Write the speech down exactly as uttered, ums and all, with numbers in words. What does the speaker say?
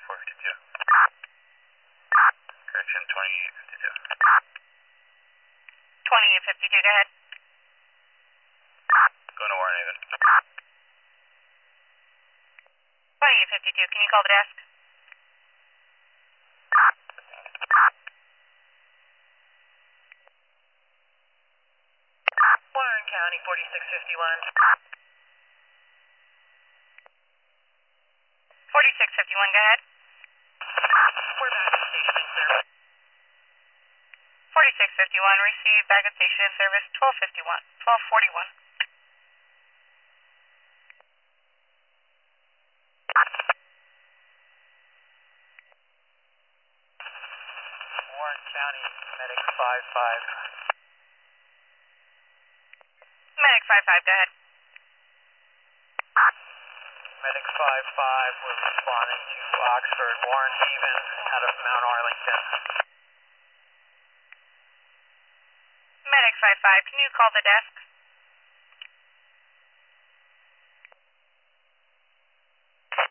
four fifty-two. Correction, twenty-eight fifty-two. twenty-eight fifty-two, go ahead. Going to Warren Haven. twenty-eight fifty-two, can you call the desk? Warren County, forty-six fifty-one. forty-six fifty-one, go ahead. We're back at station service. forty-six fifty-one, receive back at station service twelve fifty-one, twelve forty-one. Warren County, medic five five. Medic five five, go ahead. Medic five five, we're responding to Oxford, Warren Haven, out of Mount Arlington. Medic five five, can you call the desk?